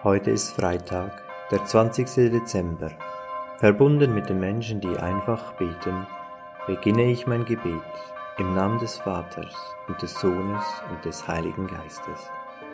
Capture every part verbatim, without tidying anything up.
Heute ist Freitag, der zwanzigste Dezember. Verbunden mit den Menschen, die einfach beten, beginne ich mein Gebet im Namen des Vaters und des Sohnes und des Heiligen Geistes.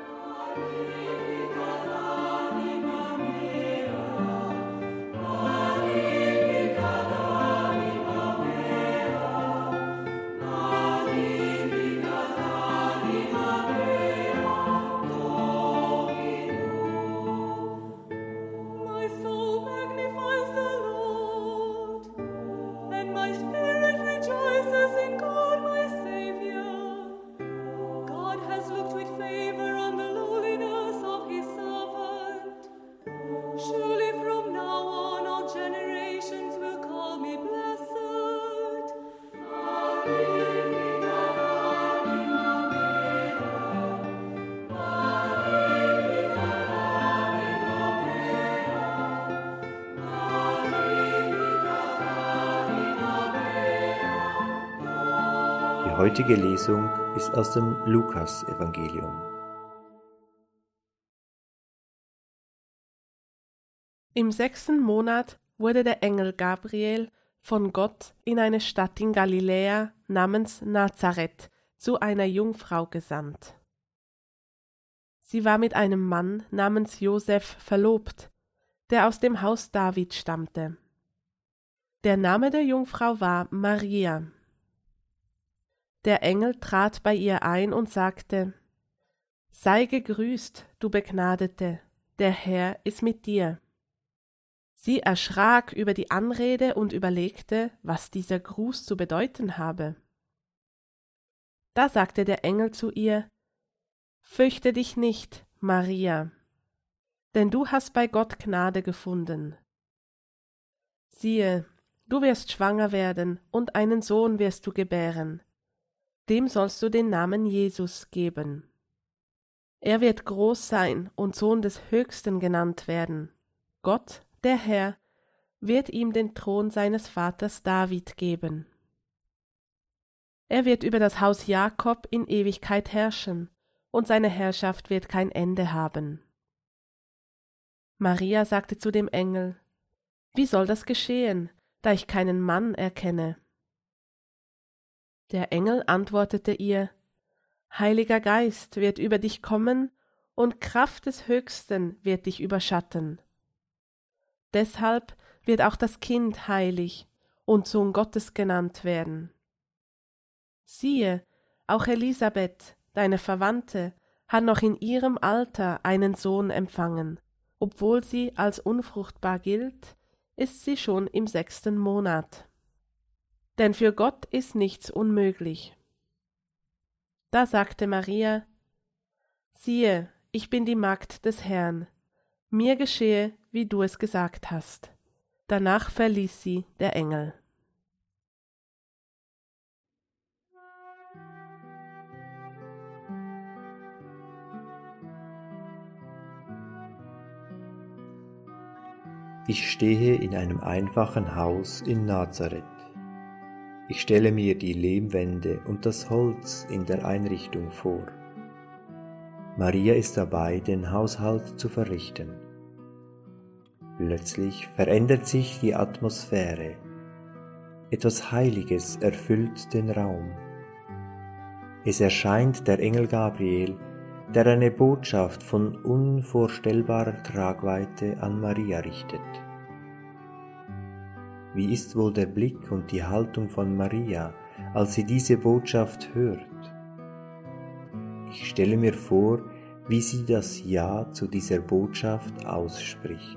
Die heutige Lesung ist aus dem Lukas-Evangelium. Im sechsten Monat wurde der Engel Gabriel von Gott in eine Stadt in Galiläa namens Nazareth zu einer Jungfrau gesandt. Sie war mit einem Mann namens Josef verlobt, der aus dem Haus David stammte. Der Name der Jungfrau war Maria. Der Engel trat bei ihr ein und sagte: Sei gegrüßt, du Begnadete, der Herr ist mit dir. Sie erschrak über die Anrede und überlegte, was dieser Gruß zu bedeuten habe. Da sagte der Engel zu ihr: Fürchte dich nicht, Maria, denn du hast bei Gott Gnade gefunden. Siehe, du wirst schwanger werden und einen Sohn wirst du gebären. Dem sollst du den Namen Jesus geben. Er wird groß sein und Sohn des Höchsten genannt werden. Gott, der Herr, wird ihm den Thron seines Vaters David geben. Er wird über das Haus Jakob in Ewigkeit herrschen, und seine Herrschaft wird kein Ende haben. Maria sagte zu dem Engel: Wie soll das geschehen, da ich keinen Mann erkenne? Der Engel antwortete ihr: Heiliger Geist wird über dich kommen, und Kraft des Höchsten wird dich überschatten. Deshalb wird auch das Kind heilig und Sohn Gottes genannt werden. Siehe, auch Elisabeth, deine Verwandte, hat noch in ihrem Alter einen Sohn empfangen. Obwohl sie als unfruchtbar gilt, ist sie schon im sechsten Monat. Denn für Gott ist nichts unmöglich. Da sagte Maria: Siehe, ich bin die Magd des Herrn, mir geschehe, wie du es gesagt hast. Danach verließ sie der Engel. Ich stehe in einem einfachen Haus in Nazareth. Ich stelle mir die Lehmwände und das Holz in der Einrichtung vor. Maria ist dabei, den Haushalt zu verrichten. Plötzlich verändert sich die Atmosphäre. Etwas Heiliges erfüllt den Raum. Es erscheint der Engel Gabriel, der eine Botschaft von unvorstellbarer Tragweite an Maria richtet. Wie ist wohl der Blick und die Haltung von Maria, als sie diese Botschaft hört? Ich stelle mir vor, wie sie das Ja zu dieser Botschaft ausspricht.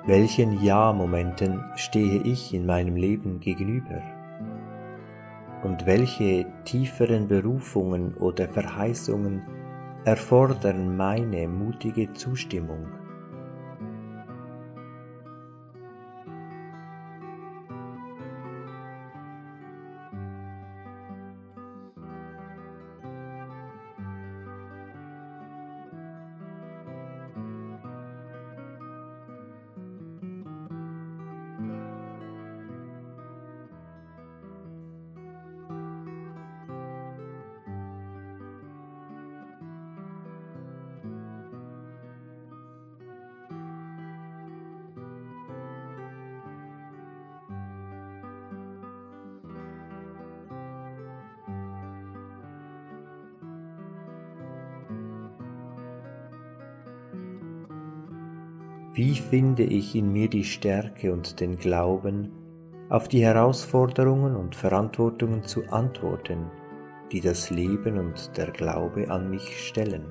Welchen Ja-Momenten stehe ich in meinem Leben gegenüber? Und welche tieferen Berufungen oder Verheißungen erfordern meine mutige Zustimmung? Wie finde ich in mir die Stärke und den Glauben, auf die Herausforderungen und Verantwortungen zu antworten, die das Leben und der Glaube an mich stellen?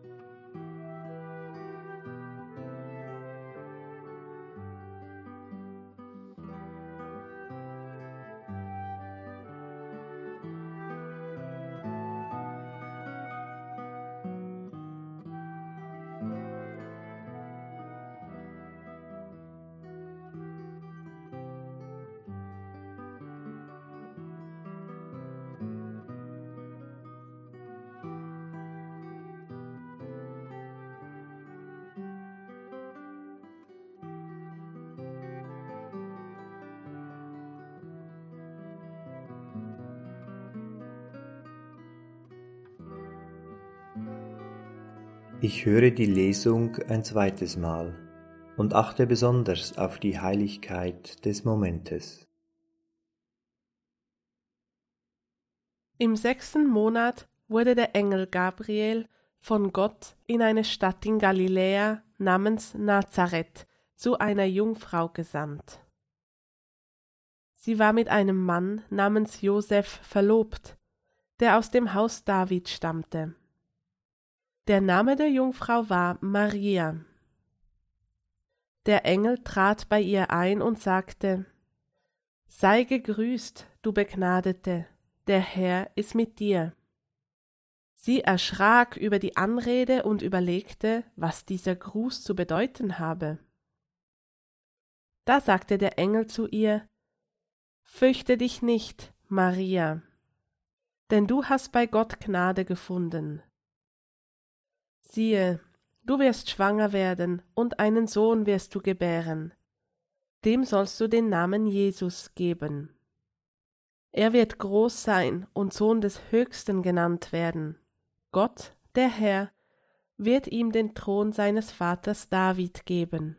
Ich höre die Lesung ein zweites Mal und achte besonders auf die Heiligkeit des Momentes. Im sechsten Monat wurde der Engel Gabriel von Gott in eine Stadt in Galiläa namens Nazareth zu einer Jungfrau gesandt. Sie war mit einem Mann namens Josef verlobt, der aus dem Haus David stammte. Der Name der Jungfrau war Maria. Der Engel trat bei ihr ein und sagte: Sei gegrüßt, du Begnadete, der Herr ist mit dir. Sie erschrak über die Anrede und überlegte, was dieser Gruß zu bedeuten habe. Da sagte der Engel zu ihr: Fürchte dich nicht, Maria, denn du hast bei Gott Gnade gefunden. Siehe, du wirst schwanger werden und einen Sohn wirst du gebären. Dem sollst du den Namen Jesus geben. Er wird groß sein und Sohn des Höchsten genannt werden. Gott, der Herr, wird ihm den Thron seines Vaters David geben.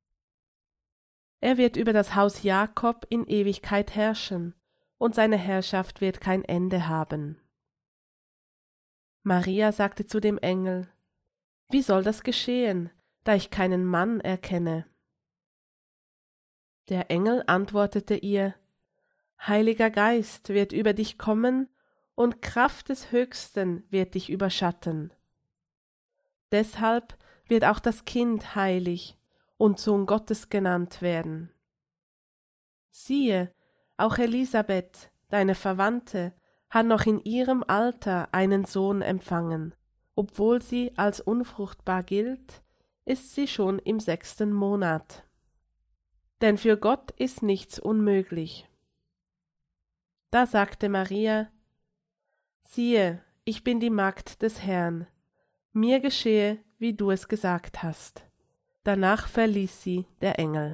Er wird über das Haus Jakob in Ewigkeit herrschen, und seine Herrschaft wird kein Ende haben. Maria sagte zu dem Engel: Wie soll das geschehen, da ich keinen Mann erkenne? Der Engel antwortete ihr: Heiliger Geist wird über dich kommen, und Kraft des Höchsten wird dich überschatten. Deshalb wird auch das Kind heilig und Sohn Gottes genannt werden. Siehe, auch Elisabeth, deine Verwandte, hat noch in ihrem Alter einen Sohn empfangen. Obwohl sie als unfruchtbar gilt, ist sie schon im sechsten Monat. Denn für Gott ist nichts unmöglich. Da sagte Maria: Siehe, ich bin die Magd des Herrn, mir geschehe, wie du es gesagt hast. Danach verließ sie der Engel.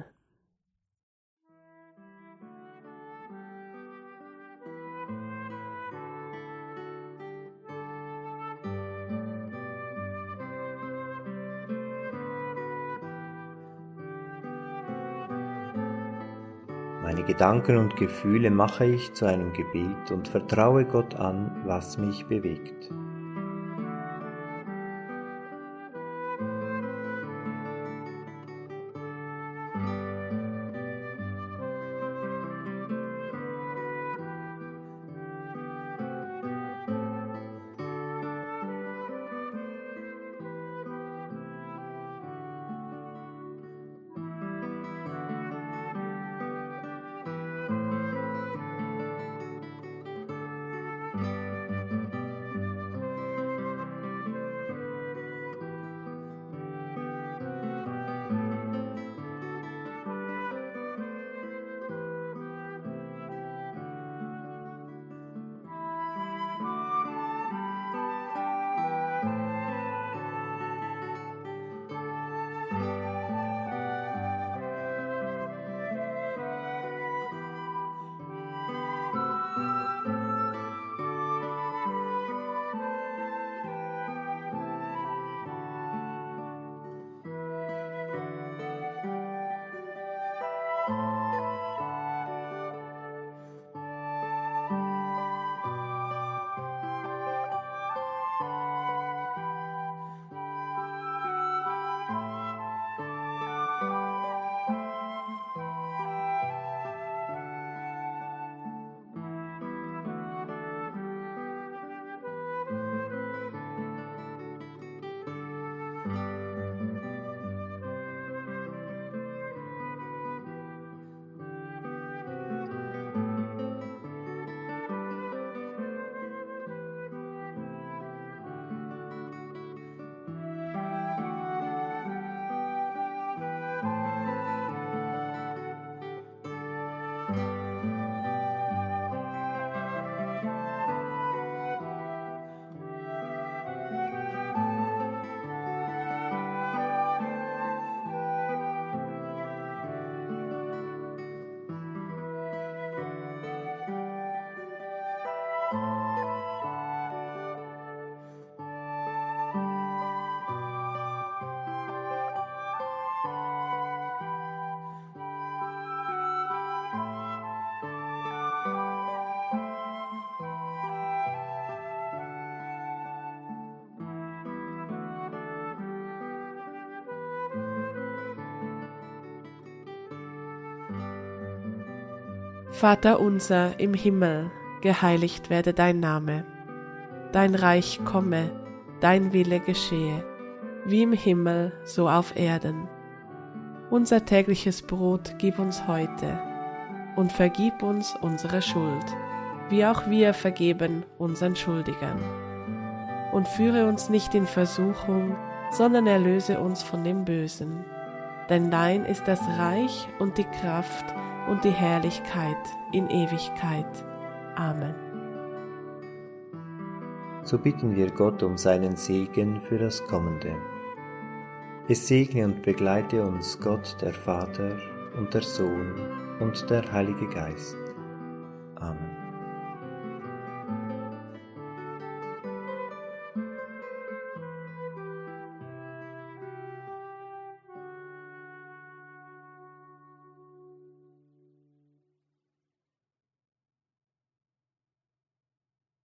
Meine Gedanken und Gefühle mache ich zu einem Gebet und vertraue Gott an, was mich bewegt. Vater unser im Himmel, geheiligt werde dein Name. Dein Reich komme, dein Wille geschehe, wie im Himmel, so auf Erden. Unser tägliches Brot gib uns heute und vergib uns unsere Schuld, wie auch wir vergeben unseren Schuldigern. Und führe uns nicht in Versuchung, sondern erlöse uns von dem Bösen. Denn dein ist das Reich und die Kraft und die Herrlichkeit in Ewigkeit. Amen. So bitten wir Gott um seinen Segen für das Kommende. Es segne und begleite uns Gott, der Vater und der Sohn und der Heilige Geist. Amen.